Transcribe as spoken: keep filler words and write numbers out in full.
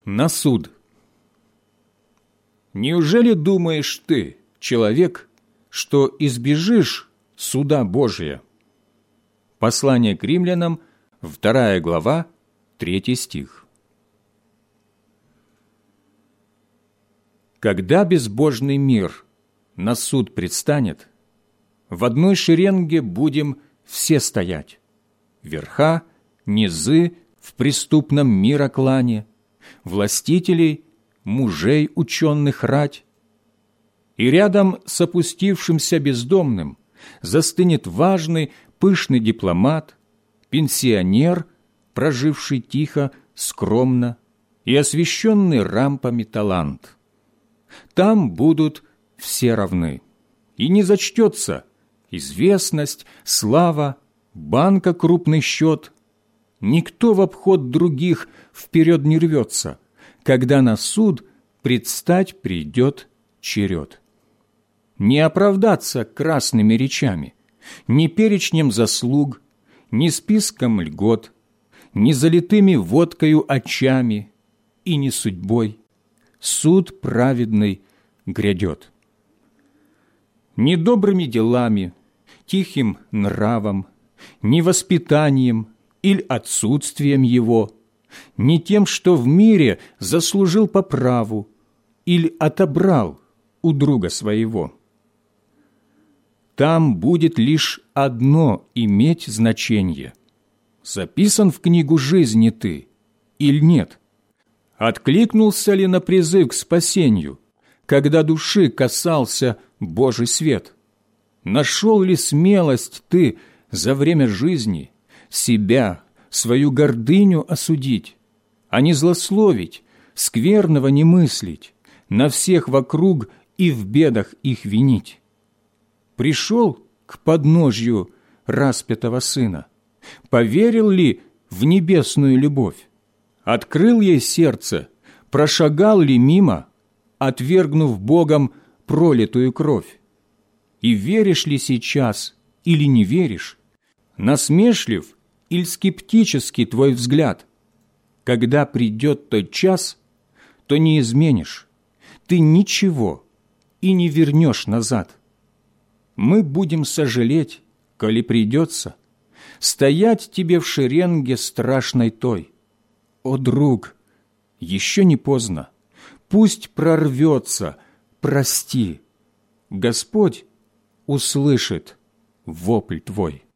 На суд. Неужели думаешь ты, человек, что избежишь суда Божия? Послание к римлянам, вторая глава, третий стих. Когда безбожный мир на суд предстанет, в одной шеренге будем все стоять, верха, низы в преступном мироклане, властителей, мужей ученых рать. И рядом с опустившимся бездомным застынет важный, пышный дипломат, пенсионер, проживший тихо, скромно и освещенный рампами талант. Там будут все равны, и не зачтется известность, слава, банка крупный счет. Никто в обход других вперед не рвется, когда на суд предстать придет черед. Не оправдаться красными речами, ни перечнем заслуг, ни списком льгот, ни залитыми водкою очами и ни судьбой. Суд праведный грядет. Ни добрыми делами, тихим нравом, ни воспитанием или отсутствием его, ни тем, что в мире заслужил по праву или отобрал у друга своего. Там будет лишь одно иметь значение: записан в книгу жизни ты или нет? Откликнулся ли на призыв к спасению, когда души касался Божий свет? Нашел ли смелость ты за время жизни себя, свою гордыню осудить, а не злословить, скверного не мыслить, на всех вокруг и в бедах их винить? Пришел к подножью распятого Сына, поверил ли в небесную любовь? Открыл ей сердце, прошагал ли мимо, отвергнув Богом пролитую кровь? И веришь ли сейчас или не веришь? Насмешлив или скептический твой взгляд? Когда придет тот час, то не изменишь, ты ничего и не вернешь назад. Мы будем сожалеть, коли придется, стоять тебе в шеренге страшной той. О, друг, еще не поздно, пусть прорвется, прости. Господь услышит вопль твой.